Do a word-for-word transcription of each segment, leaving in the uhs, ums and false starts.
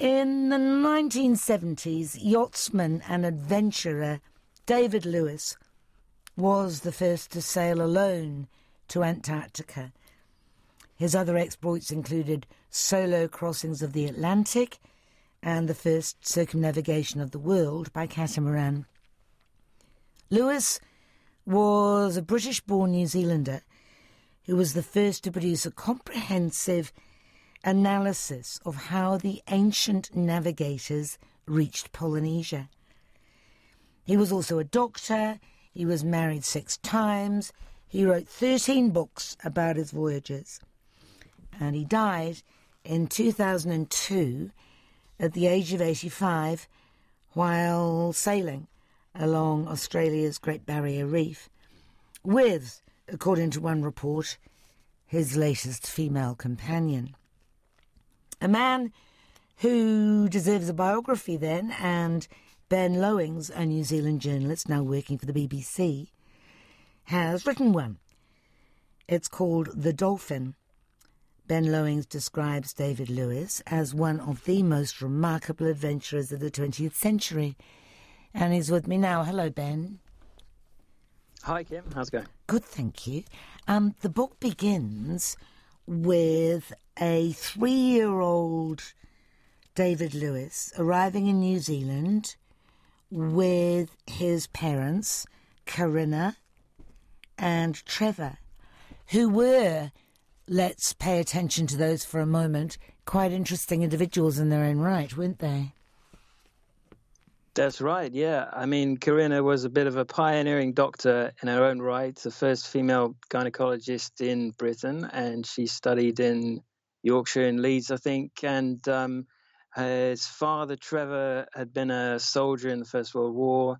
In the nineteen seventies, yachtsman and adventurer David Lewis was the first to sail alone to Antarctica. His other exploits included solo crossings of the Atlantic and the first circumnavigation of the world by catamaran. Lewis was a British-born New Zealander who was the first to produce a comprehensive analysis of how the ancient navigators reached Polynesia. He was also a doctor, he was married six times, he wrote thirteen books about his voyages, and he died in two thousand two at the age of eighty-five while sailing along Australia's Great Barrier Reef with, according to one report, his latest female companion. A man who deserves a biography then, and Ben Lowings, a New Zealand journalist now working for the B B C, has written one. It's called The Dolphin. Ben Lowings describes David Lewis as one of the most remarkable adventurers of the twentieth century. And he's with me now. Hello, Ben. Hi, Kim. How's it going? Good, thank you. Um, the book begins with a three-year-old David Lewis arriving in New Zealand with his parents, Corinna and Trevor, who were, let's pay attention to those for a moment, quite interesting individuals in their own right, weren't they? That's right, yeah. I mean, Corinna was a bit of a pioneering doctor in her own right, the first female gynecologist in Britain, and she studied in Yorkshire and Leeds, I think. And um, his father, Trevor, had been a soldier in the First World War,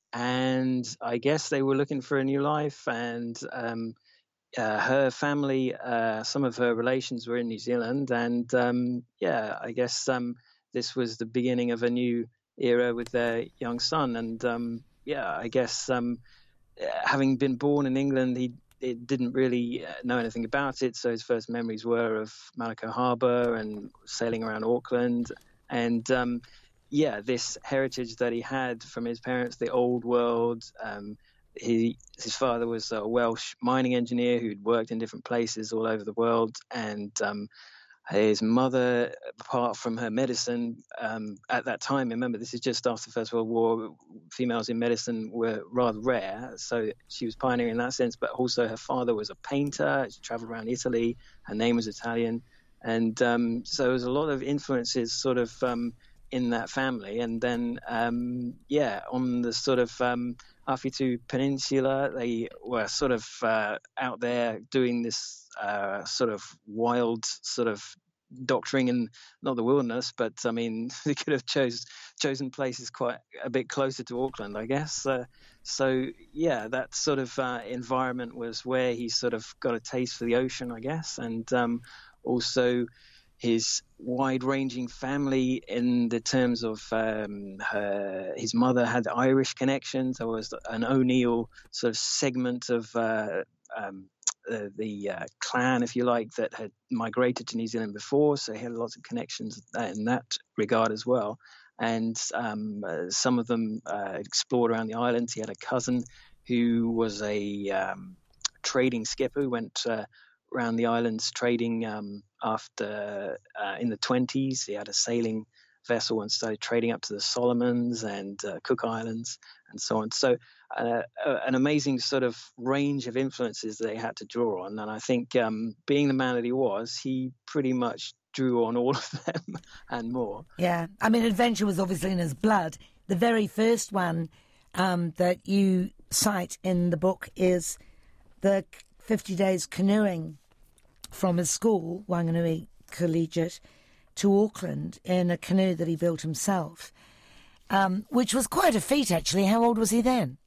and I guess they were looking for a new life. And um, uh, her family, uh, some of her relations were in New Zealand, and um, yeah, I guess um, this was the beginning of a new era with their young son. And um, yeah, I guess um, having been born in England, he it didn't really uh, know anything about it. So his first memories were of Malacca Harbour and sailing around Auckland. And um, yeah, this heritage that he had from his parents, the old world. Um, he, his father was a Welsh mining engineer who'd worked in different places all over the world. And um, his mother, apart from her medicine, um, at that time, remember, this is just after the First World War, females in medicine were rather rare, so she was pioneering in that sense, but also her father was a painter. She travelled around Italy, her name was Italian, and um, so there was a lot of influences sort of um, in that family. And then, um, yeah, on the sort of um, Awhitu Peninsula, they were sort of uh, out there doing this Uh, sort of wild sort of doctoring in not the wilderness, but I mean they could have chose chosen places quite a bit closer to Auckland, I guess. Uh, so yeah, that sort of uh, environment was where he sort of got a taste for the ocean, I guess, and um, also his wide-ranging family in the terms of um, her, his mother had Irish connections. There was an O'Neill sort of segment of uh, um, Uh, the uh, clan, if you like, that had migrated to New Zealand before, so he had lots of connections in that regard as well. And um, uh, some of them uh, explored around the islands. He had a cousin who was a um, trading skipper who went uh, around the islands trading um, after uh, in the twenties. He had a sailing vessel and started trading up to the Solomons and uh, Cook Islands and so on. So uh, an amazing sort of range of influences that they had to draw on. And I think um, being the man that he was, he pretty much drew on all of them and more. Yeah, I mean, adventure was obviously in his blood. The very first one um, that you cite in the book is the fifty days canoeing from his school, Wanganui Collegiate, to Auckland in a canoe that he built himself, um, which was quite a feat, actually. How old was he then?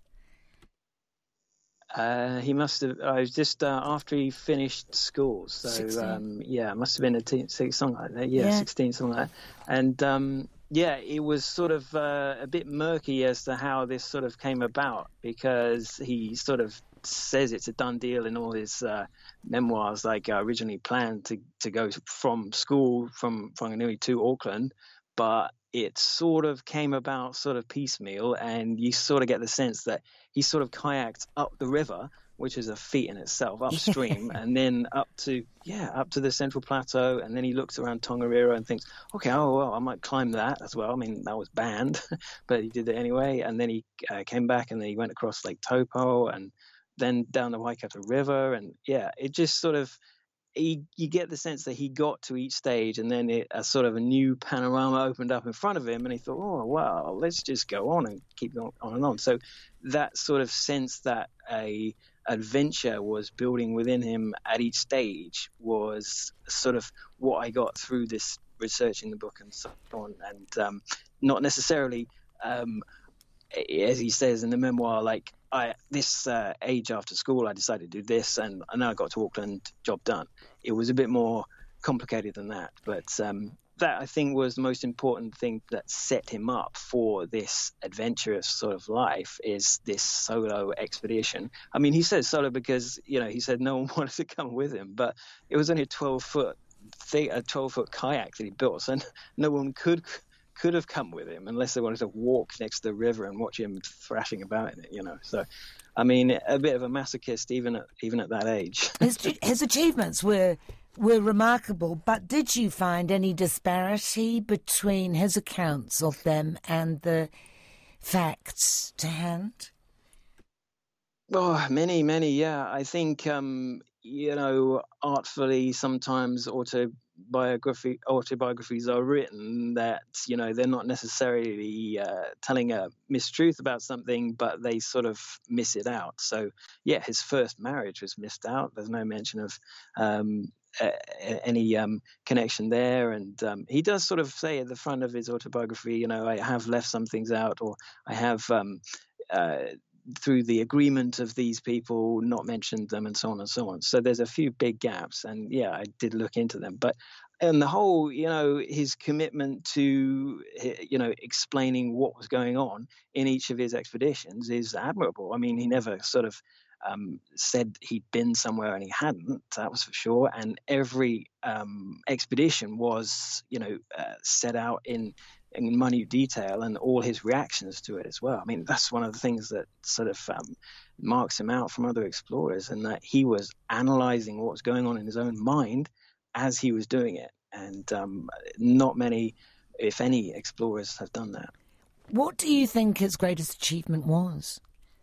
Uh, he must have, I was just uh, after he finished school, so um, yeah, it must have been a teen, something like that, yeah, yeah. sixteen, something like that. And um, yeah, it was sort of uh, a bit murky as to how this sort of came about, because he sort of says it's a done deal in all his uh, memoirs. Like, I originally planned to, to go from school from Whanganui to Auckland, but it sort of came about sort of piecemeal, and you sort of get the sense that he sort of kayaked up the river, which is a feat in itself, upstream, and then up to, yeah, up to the Central Plateau, and then he looks around Tongariro and thinks, okay, oh, well, I might climb that as well. I mean, that was banned, but he did it anyway, and then he uh, came back, and then he went across Lake Taupo, and then down the Waikato River, and yeah, it just sort of, he, you get the sense that he got to each stage, and then it, a sort of a new panorama opened up in front of him, and he thought, oh, well, let's just go on and keep going on and on. So that sort of sense that a adventure was building within him at each stage was sort of what I got through this researching the book and so on. And um, not necessarily, um, as he says in the memoir, like, I this uh, age after school, I decided to do this, and, and then I got to Auckland, job done. It was a bit more complicated than that, but um, that I think was the most important thing that set him up for this adventurous sort of life, is this solo expedition. I mean, he says solo because, you know, he said no one wanted to come with him, but it was only a twelve foot thing, a twelve foot kayak that he built, so no one could could have come with him unless they wanted to walk next to the river and watch him thrashing about in it, you know. So, I mean, a bit of a masochist even at even at that age. his, his achievements were were remarkable, but did you find any disparity between his accounts of them and the facts to hand? Oh, many, many, yeah. I think, um, you know, artfully sometimes autobiography, autobiographies are written that, you know, they're not necessarily uh, telling a mistruth about something, but they sort of miss it out. So, yeah, his first marriage was missed out. There's no mention of um, uh, any um, connection there. And um, he does sort of say at the front of his autobiography, you know, I have left some things out, or I have... Um, uh, through the agreement of these people, not mentioned them, and so on and so on. So there's a few big gaps, and yeah, I did look into them. But and the whole, you know, his commitment to, you know, explaining what was going on in each of his expeditions is admirable. I mean, he never sort of um, said he'd been somewhere and he hadn't, that was for sure. And every um, expedition was, you know, uh, set out in in minute detail, and all his reactions to it as well. I mean, that's one of the things that sort of um, marks him out from other explorers, and that he was analyzing what was going on in his own mind as he was doing it. And um, not many, if any, explorers have done that. What do you think his greatest achievement was?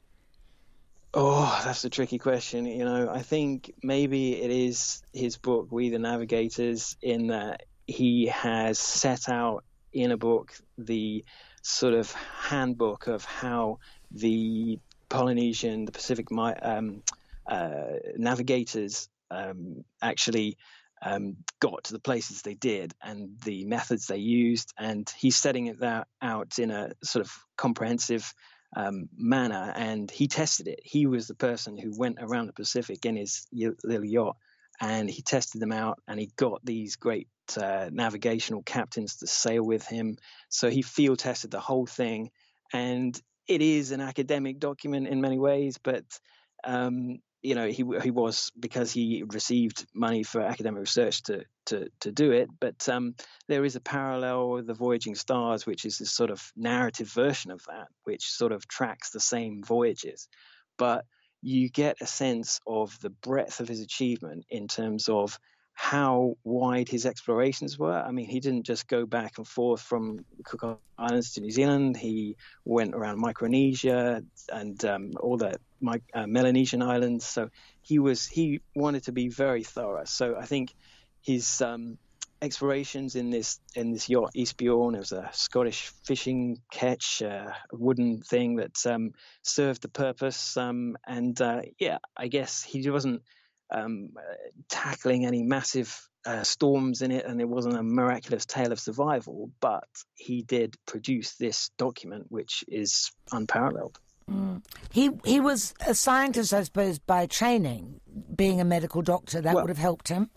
Oh, that's a tricky question. You know, I think maybe it is his book, We the Navigators, in that he has set out in a book the sort of handbook of how the Polynesian, the Pacific um, uh, navigators um, actually um, got to the places they did, and the methods they used. And he's setting it that out in a sort of comprehensive um, manner, and he tested it. He was the person who went around the Pacific in his little yacht, and he tested them out, and he got these great uh, navigational captains to sail with him. So he field tested the whole thing, and it is an academic document in many ways, but um, you know, he he was, because he received money for academic research to to to do it. But um, there is a parallel with the Voyaging Stars, which is this sort of narrative version of that, which sort of tracks the same voyages, but you get a sense of the breadth of his achievement in terms of how wide his explorations were. I mean, he didn't just go back and forth from Cook Islands to New Zealand. He went around Micronesia and um, all the uh, Melanesian islands. So he was he wanted to be very thorough. So I think his um, explorations in this in this yacht, Eastbjorn, it was a Scottish fishing ketch, uh, a wooden thing that um, served the purpose. Um, and uh, yeah, I guess he wasn't um, uh, tackling any massive uh, storms in it, and it wasn't a miraculous tale of survival, but he did produce this document, which is unparalleled. Mm. He he was a scientist, I suppose, by training, being a medical doctor. That well, would have helped him.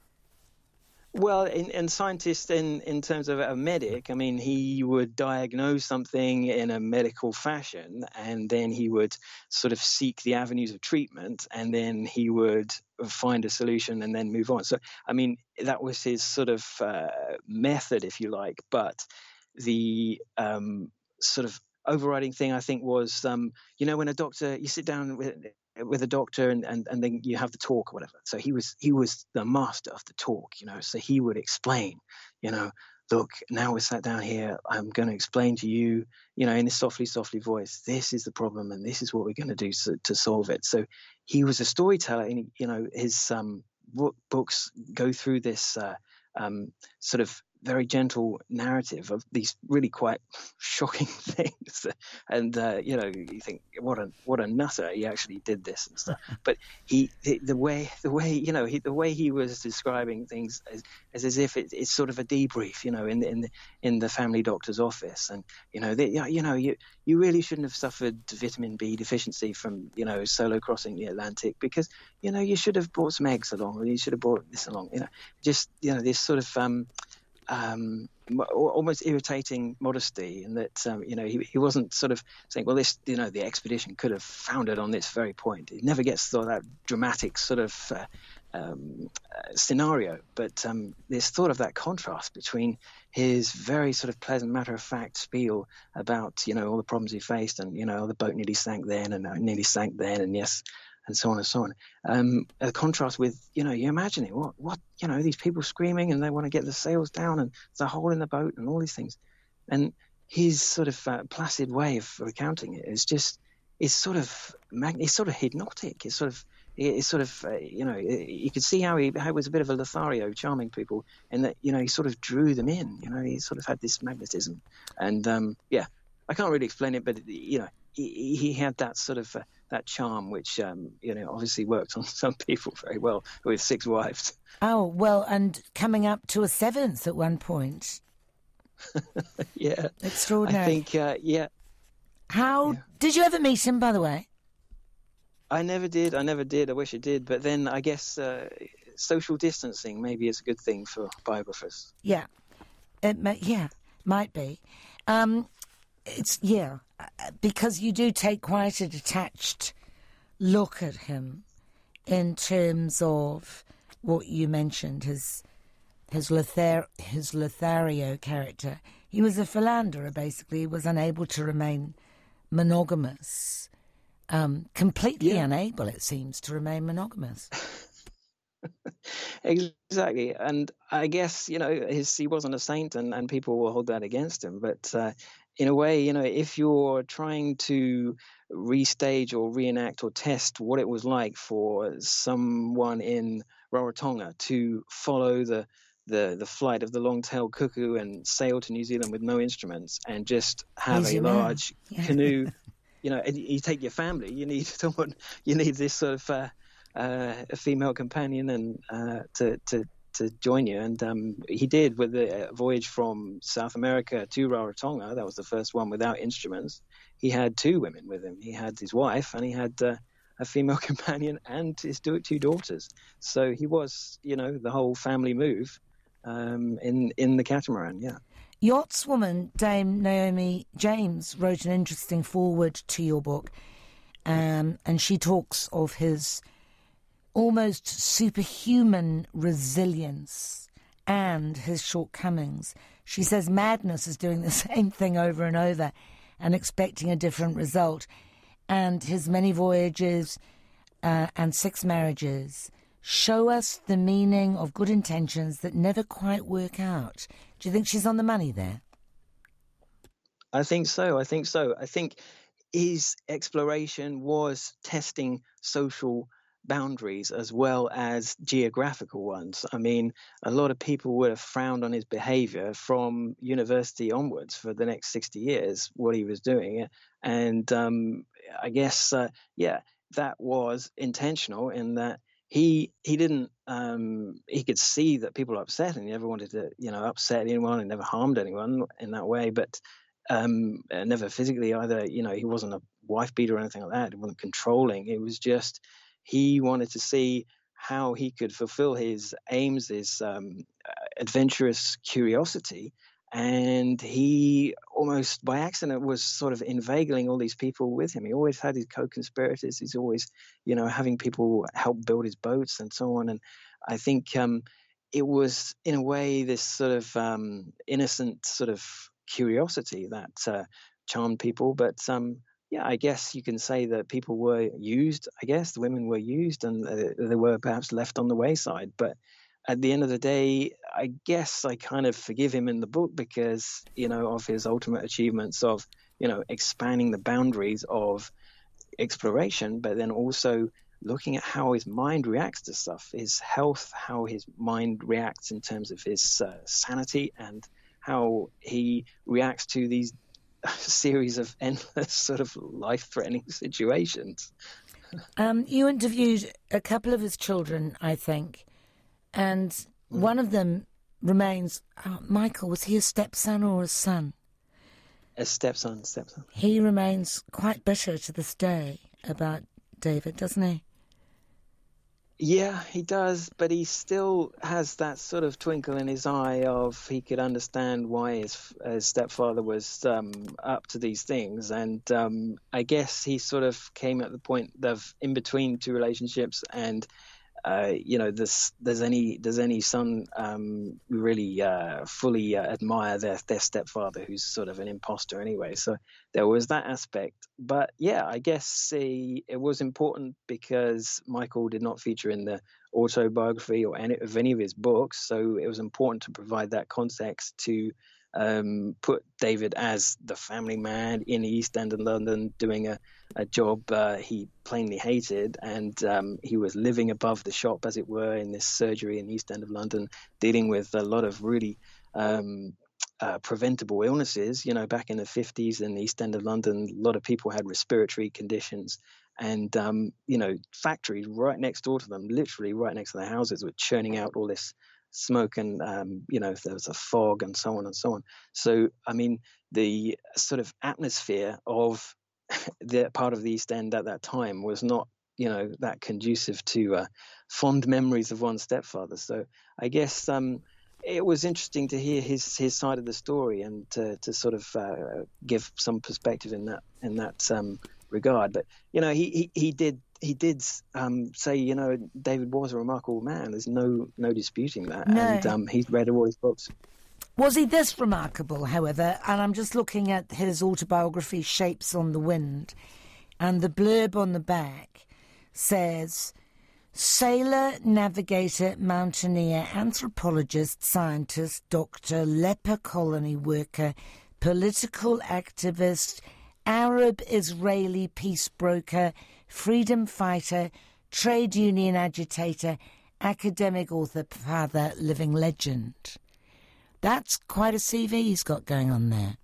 Well, in, and scientist in, in terms of a medic, I mean, he would diagnose something in a medical fashion, and then he would sort of seek the avenues of treatment, and then he would find a solution and then move on. So, I mean, that was his sort of uh, method, if you like. But the um, sort of overriding thing, I think, was, um, you know, when a doctor, you sit down with with a doctor and, and, and then you have the talk or whatever. So he was he was the master of the talk, you know. So he would explain, you know, look, now we're sat down here, I'm going to explain to you, you know, in this softly, softly voice, this is the problem and this is what we're going to do so, to solve it. So he was a storyteller, and, you know, his um, books go through this uh, um, sort of very gentle narrative of these really quite shocking things. And, uh, you know, you think, what a what a nutter, he actually did this and stuff. But he, the way, the way, you know, he, the way he was describing things as, as, as if it, it's sort of a debrief, you know, in the, in the, in the family doctor's office. And, you know, they, you know, you, you really shouldn't have suffered vitamin B deficiency from, you know, solo crossing the Atlantic, because, you know, you should have brought some eggs along, or you should have brought this along, you know, just, you know, this sort of, um, um, almost irritating modesty, in that, um, you know, he, he wasn't sort of saying, well, this, you know, the expedition could have foundered on this very point. It never gets to that dramatic sort of uh, um, uh, scenario. But um, there's thought of that contrast between his very sort of pleasant, matter-of-fact spiel about, you know, all the problems he faced, and, you know, the boat nearly sank then, and uh, nearly sank then, and yes, and so on and so on. Um, a contrast with, you know, you imagine it, what, what, you know, these people screaming and they want to get the sails down and there's a hole in the boat and all these things. And his sort of uh, placid way of recounting it is just, it's sort of, mag- it's sort of hypnotic. It's sort of, it's sort of, uh, you know, you could see how he, how he was a bit of a Lothario, charming people, and that, you know, he sort of drew them in, you know, he sort of had this magnetism. And, um, yeah, I can't really explain it, but, you know, he, he had that sort of, uh, that charm, which, um, you know, obviously worked on some people very well with six wives. Oh, well, and coming up to a seventh at one point. Yeah. Extraordinary. I think, uh, yeah. How, yeah. Did you ever meet him, by the way? I never did. I never did. I wish I did. But then I guess uh, social distancing maybe is a good thing for biographers. Yeah. It may, yeah, might be. Um, it's, yeah. Because you do take quite a detached look at him in terms of what you mentioned, his his, Lothar, his Lothario character. He was a philanderer, basically. He was unable to remain monogamous, um, completely yeah. unable, it seems, to remain monogamous. Exactly. And I guess, you know, his, he wasn't a saint, and, and people will hold that against him. But uh, in a way, you know, if you're trying to restage or reenact or test what it was like for someone in Rarotonga to follow the the, the flight of the long-tailed cuckoo and sail to New Zealand with no instruments and just have Easy a man. large yeah. canoe, you know, and you take your family, you need someone, you need this sort of uh, uh, a female companion and uh, to to to join you. And um, he did with the voyage from South America to Rarotonga. That was the first one without instruments. He had two women with him. He had his wife, and he had uh, a female companion and his two daughters. So he was, you know, the whole family move um, in, in the catamaran, yeah. Yachtswoman Dame Naomi James wrote an interesting foreword to your book, um, and she talks of his almost superhuman resilience and his shortcomings. She says madness is doing the same thing over and over and expecting a different result. And his many voyages uh, and six marriages show us the meaning of good intentions that never quite work out. Do you think she's on the money there? I think so. I think so. I think his exploration was testing social boundaries as well as geographical ones. I mean, a lot of people would have frowned on his behavior from university onwards for the next sixty years, what he was doing. And um, I guess, uh, yeah, that was intentional in that he he didn't, um, he could see that people were upset, and he never wanted to, you know, upset anyone and never harmed anyone in that way, but um, never physically either. You know, he wasn't a wife beater or anything like that. He wasn't controlling. It was just, he wanted to see how he could fulfill his aims, his um, adventurous curiosity, And he almost by accident was sort of inveigling all these people with him. He always had his co-conspirators. He's always, you know, having people help build his boats and so on. And I think um, it was, in a way, this sort of um, innocent sort of curiosity that uh, charmed people. But um, yeah, I guess you can say that people were used. I guess the women were used, and uh, they were perhaps left on the wayside. But at the end of the day, I guess I kind of forgive him in the book because, you know, of his ultimate achievements of, you know, expanding the boundaries of exploration, but then also looking at how his mind reacts to stuff, his health, how his mind reacts in terms of his uh, sanity, and how he reacts to these series of endless sort of life-threatening situations. Um, you interviewed a couple of his children, I think. And one of them remains, oh, Michael, was he a stepson or a son? A stepson, stepson. He remains quite bitter to this day about David, doesn't he? Yeah, he does, but he still has that sort of twinkle in his eye of he could understand why his, his stepfather was um, up to these things. And um, I guess he sort of came at the point of in between two relationships, and Uh, you know, this, does any does any son um, really uh, fully uh, admire their their stepfather, who's sort of an imposter anyway? So there was that aspect. But yeah, I guess he, it was important because Michael did not feature in the autobiography or any of any of his books, so it was important to provide that context to um, put David as the family man in the East End of London doing a, a job uh, he plainly hated, and um, he was living above the shop, as it were, in this surgery in the East End of London, dealing with a lot of really um, uh, preventable illnesses. You know, back in the fifties in the East End of London, a lot of people had respiratory conditions, and um, you know, factories right next door to them, literally right next to their houses, were churning out all this smoke, and um, you know, if there was a fog and so on and so on. So I mean, the sort of atmosphere of the part of the East End at that time was not, you know, that conducive to uh, fond memories of one's stepfather. So I guess um, it was interesting to hear his his side of the story, and to, to sort of uh, give some perspective in that in that um, regard. But you know, he he, he did he did um, say, you know, David was a remarkable man. There's no no disputing that. No. And um, he's read all his books. Was he this remarkable, however? And I'm just looking at his autobiography, Shapes on the Wind, and the blurb on the back says, sailor, navigator, mountaineer, anthropologist, scientist, doctor, leper colony worker, political activist, Arab-Israeli peace broker, freedom fighter, trade union agitator, academic author, father, living legend. That's quite a C V he's got going on there.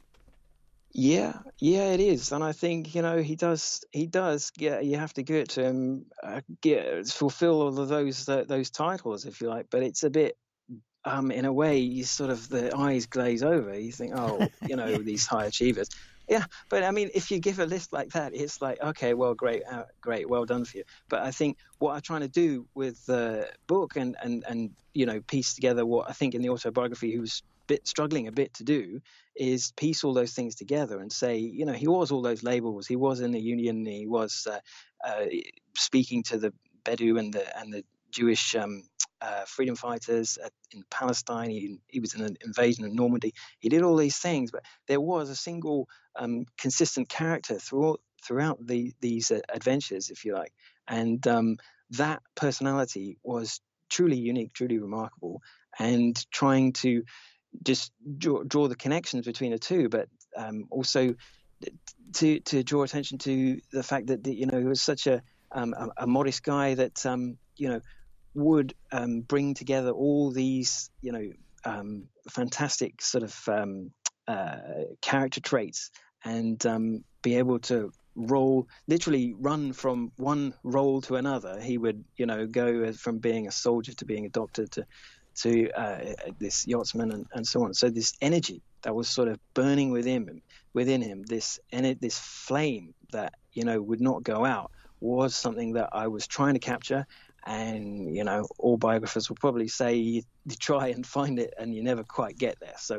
Yeah, yeah, it is, and I think, you know, he does. He does. Yeah, you have to give it to him. Uh, get fulfill all of those uh, those titles, if you like. But it's a bit, um, in a way, you sort of the eyes glaze over. You think, oh, you know, these high achievers. Yeah, but I mean, if you give a list like that, it's like, okay, well, great, uh, great, well done for you. But I think what I'm trying to do with the book and, and, and, you know, piece together what I think in the autobiography he was bit struggling a bit to do is piece all those things together and say, you know, he was all those labels. He was in the union. He was uh, uh, speaking to the Bedou and the and the Jewish um, uh, freedom fighters at, in Palestine. He, he was in an invasion of Normandy. He did all these things, but there was a single um, consistent character throughout throughout the, these uh, adventures, if you like. And um, that personality was truly unique, truly remarkable, and trying to just draw, draw the connections between the two, but um, also to to draw attention to the fact that, you know, he was such a um, a, a modest guy that um, you know, would um, bring together all these, you know, um, fantastic sort of um, uh, character traits, and um, be able to roll, literally run from one role to another. He would, you know, go from being a soldier to being a doctor to to uh, this yachtsman and, and so on. So this energy that was sort of burning within him, within him, this and this flame that, you know, would not go out, was something that I was trying to capture. And, you know, all biographers will probably say you, you try and find it and you never quite get there. So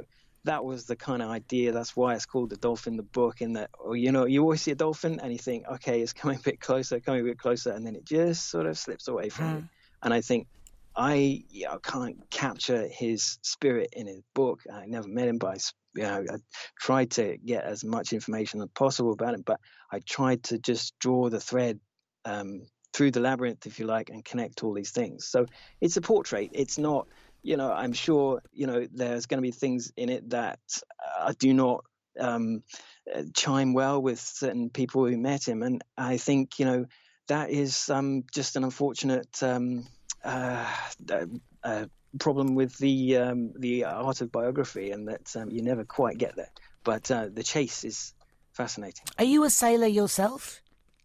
that was the kind of idea. That's why it's called the dolphin, the book. In that, or, you know, you always see a dolphin and you think, okay, it's coming a bit closer, coming a bit closer, and then it just sort of slips away from Huh. you. And I think I, you know, can't capture his spirit in his book. I never met him, but I, you know, I tried to get as much information as possible about it. But I tried to just draw the thread um, through the labyrinth, if you like, and connect all these things. So it's a portrait. It's not, you know, I'm sure, you know, there's going to be things in it that uh, do not um, chime well with certain people who met him. And I think, you know, that is um, just an unfortunate um, uh, uh, problem with the um, the art of biography, and that um, you never quite get there. But uh, the chase is fascinating. Are you a sailor yourself?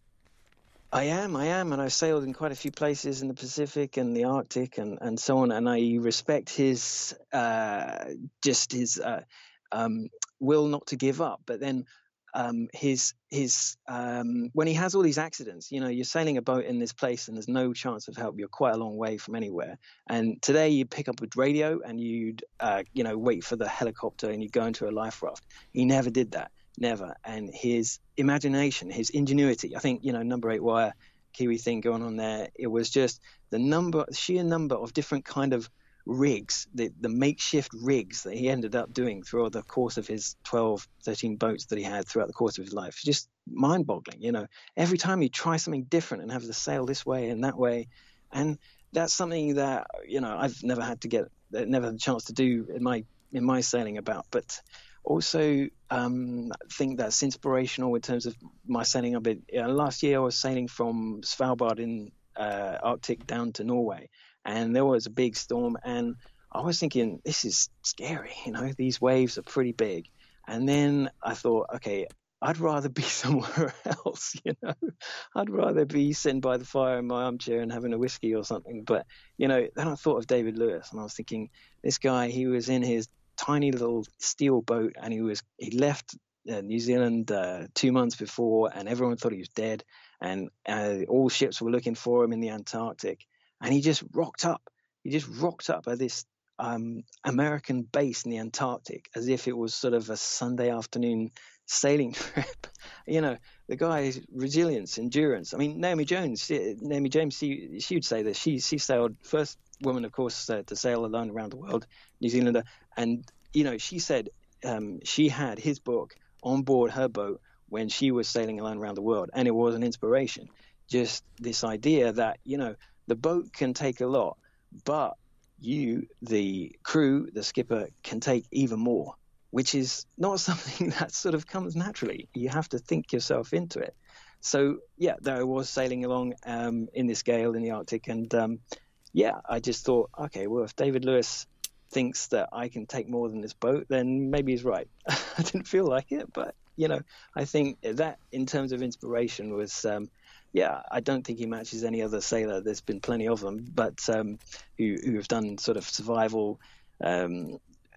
I am, I am, and I've sailed in quite a few places in the Pacific and the Arctic and, and so on. And I respect his uh, just his uh, um, will not to give up. But then um, his his um, when he has all these accidents, you know, you're sailing a boat in this place and there's no chance of help. You're quite a long way from anywhere. And today you pick up a radio and you'd uh, you know wait for the helicopter and you go into a life raft. He never did that. Never. And his imagination, his ingenuity, I think, you know, number eight wire Kiwi thing going on there, it was just the number, sheer number of different kind of rigs, the, the makeshift rigs that he ended up doing throughout the course of his twelve, thirteen boats that he had throughout the course of his life. Just mind boggling, you know, every time you try something different and have to sail this way and that way. And that's something that, you know, I've never had to get, never had a chance to do in my, in my sailing about, but also um, think that's inspirational in terms of my sailing a bit. You know, last year I was sailing from Svalbard in uh, Arctic down to Norway, and there was a big storm, and I was thinking, this is scary, you know, these waves are pretty big. And then I thought, okay, I'd rather be somewhere else, you know, I'd rather be sitting by the fire in my armchair and having a whiskey or something. But, you know, then I thought of David Lewis, and I was thinking, this guy, he was in his tiny little steel boat, and he was he left uh, New Zealand uh, two months before, and everyone thought he was dead, and uh, all ships were looking for him in the Antarctic, and he just rocked up. He just rocked up at this um, American base in the Antarctic as if it was sort of a Sunday afternoon sailing trip. You know, the guy's resilience, endurance. I mean, Naomi Jones, she, Naomi James, she, she would say that she she sailed first woman, of course, uh, to sail alone around the world, New Zealander. And, you know, she said um, she had his book on board her boat when she was sailing alone around the world. And it was an inspiration. Just this idea that, you know, the boat can take a lot, but you, the crew, the skipper, can take even more, which is not something that sort of comes naturally. You have to think yourself into it. So, yeah, there I was sailing along um, in this gale in the Arctic, and um, yeah, I just thought, okay, well, if David Lewis thinks that I can take more than this boat, then maybe he's right. I didn't feel like it, but, you know, I think that in terms of inspiration was, um, yeah, I don't think he matches any other sailor. There's been plenty of them, but um, who, who have done sort of survival, um,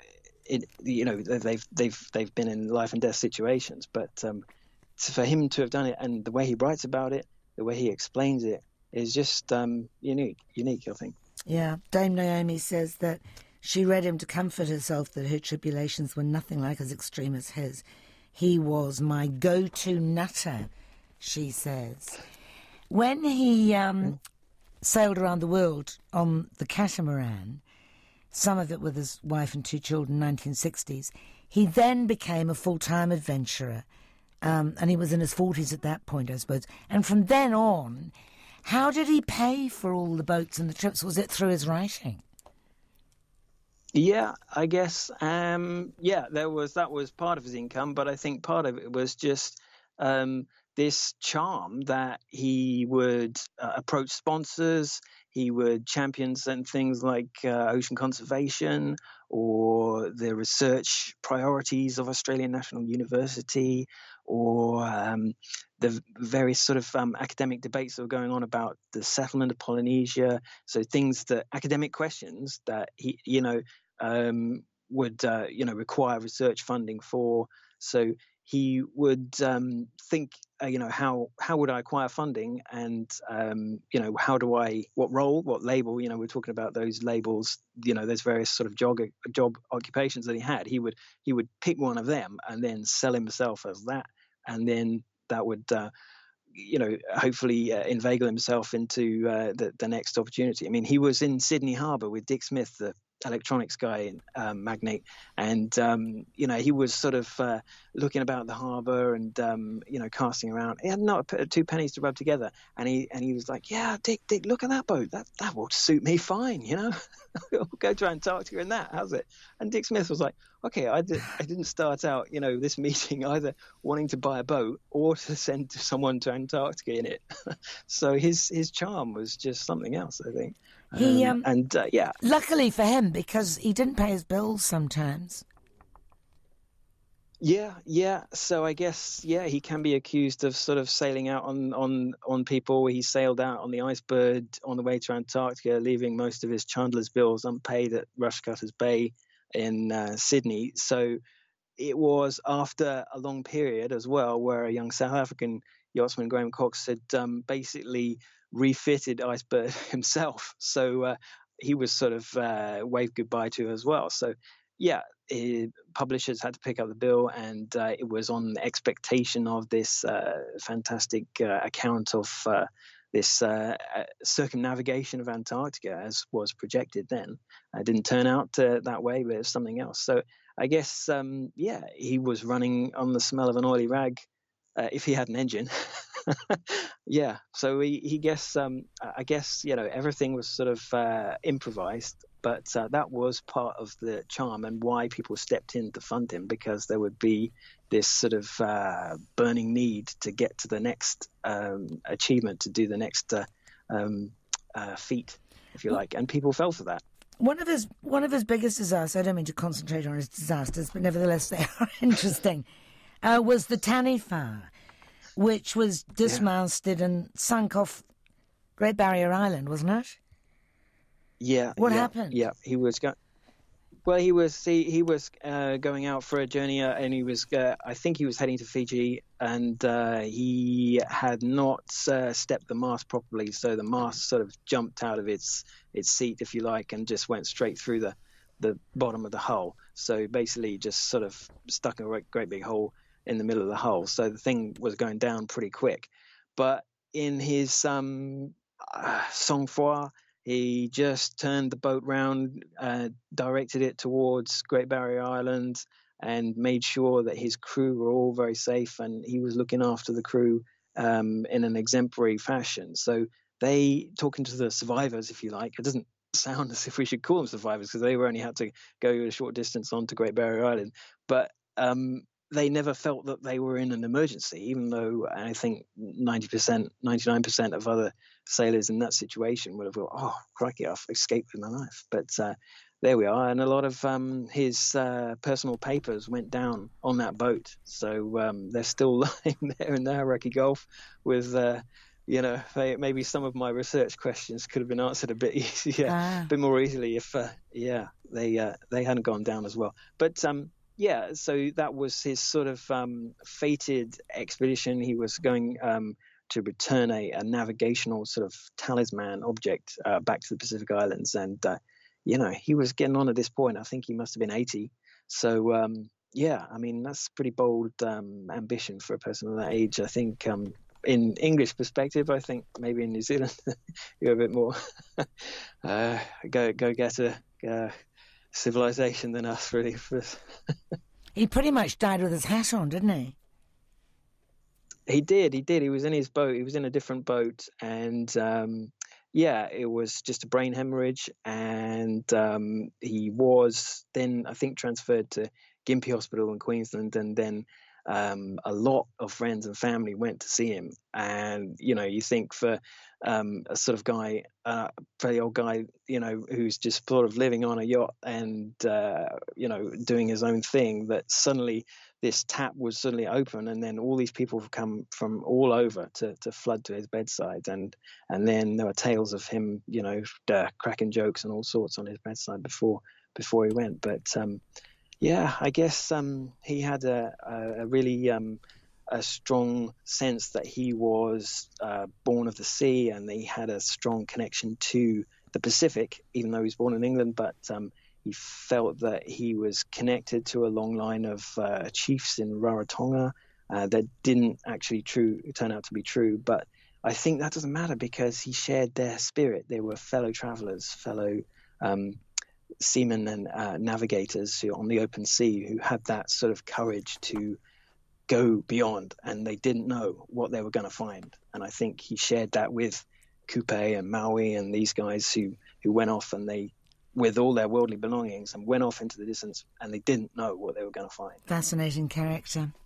it, you know, they've, they've, they've been in life and death situations, but um, for him to have done it, and the way he writes about it, the way he explains it, is just um, unique, unique, I think. Yeah, Dame Naomi says that she read him to comfort herself that her tribulations were nothing like as extreme as his. He was my go-to nutter, she says. When he um, sailed around the world on the catamaran, some of it with his wife and two children in the nineteen sixties, he then became a full-time adventurer, um, and he was in his forties at that point, I suppose. And from then on, how did he pay for all the boats and the trips? Was it through his writing? Yeah, I guess. Um, yeah, there was that was part of his income, but I think part of it was just um, this charm that he would uh, approach sponsors. He would champion certain things like uh, ocean conservation or the research priorities of Australian National University, or um, the various sort of um, academic debates that were going on about the settlement of Polynesia. So things that academic questions that he, you know, um, would uh, you know require research funding for. So he would um, think, uh, you know, how how would I acquire funding, and um, you know, how do I, what role, what label? You know, we're talking about those labels. You know, there's various sort of job job occupations that he had. He would he would pick one of them and then sell himself as that, and then that would. Uh, you know, hopefully uh, inveigle himself into uh, the, the next opportunity. I mean, he was in Sydney Harbour with Dick Smith, the electronics guy, um, magnate, and um, you know, he was sort of uh, looking about the harbour and um, you know, casting around. He had not a, two pennies to rub together, and he and he was like, "Yeah, Dick, Dick, look at that boat. That that will suit me fine. You know, we'll go to Antarctica in that. How's it?" And Dick Smith was like, "Okay, I did, I didn't start out, you know, this meeting either wanting to buy a boat or to send someone to Antarctica in it." So his his charm was just something else, I think. He, um, um, and uh, yeah, luckily for him, because he didn't pay his bills sometimes. yeah, yeah. So I guess, yeah, he can be accused of sort of sailing out on on on people. He sailed out on the Icebird on the way to Antarctica, leaving most of his chandler's bills unpaid at Rushcutters Bay in uh, Sydney. So it was after a long period as well, where a young South African yachtsman, Graham Cox, had um, basically refitted Icebird himself. So uh, he was sort of uh, waved goodbye to as well. So yeah, it, publishers had to pick up the bill, and uh, it was on expectation of this uh, fantastic uh, account of uh, this uh, circumnavigation of Antarctica, as was projected then. It didn't turn out uh, that way, but it was something else. So I guess, um, yeah, he was running on the smell of an oily rag, uh, if he had an engine. Yeah, so he, he guess, um, I guess, you know, everything was sort of uh, improvised, but uh, that was part of the charm and why people stepped in to fund him, because there would be this sort of uh, burning need to get to the next um, achievement, to do the next uh, um, uh, feat, if you like, and people fell for that. One of his one of his biggest disasters, I don't mean to concentrate on his disasters, but nevertheless they are interesting, uh, was the Tanny Fire, which was dismasted yeah. and sunk off Great Barrier Island, wasn't it? Yeah. What yeah, happened? Yeah, he was go- well, he was he, he was uh, going out for a journey, uh, and he was uh, I think he was heading to Fiji, and uh, he had not uh, stepped the mast properly, so the mast sort of jumped out of its its seat, if you like, and just went straight through the the bottom of the hull. So basically, just sort of stuck a great big hole in the middle of the hull. So the thing was going down pretty quick. But in his um, uh, sang-froid, he just turned the boat round, uh, directed it towards Great Barrier Island, and made sure that his crew were all very safe, and he was looking after the crew um, in an exemplary fashion. So they, talking to the survivors, if you like, it doesn't sound as if we should call them survivors, because they were only had to go a short distance onto Great Barrier Island, but um, they never felt that they were in an emergency, even though I think ninety percent, ninety-nine percent of other sailors in that situation would have thought, oh, crikey, I've escaped with my life. But uh, there we are. And a lot of um, his uh, personal papers went down on that boat. So um, they're still lying there in the Hauraki Gulf with, uh, you know, they, maybe some of my research questions could have been answered a bit easier, ah. a bit more easily if, uh, yeah, they uh, they hadn't gone down as well. But um, yeah, so that was his sort of um, fated expedition. He was going um, to return a, a navigational sort of talisman object uh, back to the Pacific Islands. And, uh, you know, he was getting on at this point. I think he must have been eighty. So, um, yeah, I mean, that's pretty bold um, ambition for a person of that age. I think um, in English perspective, I think maybe in New Zealand, you're a bit more uh, go, go get a... Uh, civilization than us, really. He pretty much died with his hat on, didn't he? He did, he did. He was in his boat. He was in a different boat, and um, yeah, it was just a brain hemorrhage, and um, he was then, I think, transferred to Gympie Hospital in Queensland, and then um, a lot of friends and family went to see him. And, you know, you think for um, a sort of guy, uh, very old guy, you know, who's just sort of living on a yacht and, uh, you know, doing his own thing, that suddenly this tap was suddenly open, and then all these people have come from all over to, to flood to his bedside. And, and then there were tales of him, you know, uh, cracking jokes and all sorts on his bedside before, before he went. But, um, Yeah, I guess um, he had a, a, a really um, a strong sense that he was uh, born of the sea, and he had a strong connection to the Pacific, even though he was born in England. But um, he felt that he was connected to a long line of uh, chiefs in Rarotonga uh, that didn't actually true turn out to be true. But I think that doesn't matter because he shared their spirit. They were fellow travelers, fellow um, seamen and uh, navigators who on the open sea who had that sort of courage to go beyond, and they didn't know what they were going to find. And I think he shared that with Coupe and Maui and these guys who who went off and they with all their worldly belongings and went off into the distance, and they didn't know what they were going to find. Fascinating character.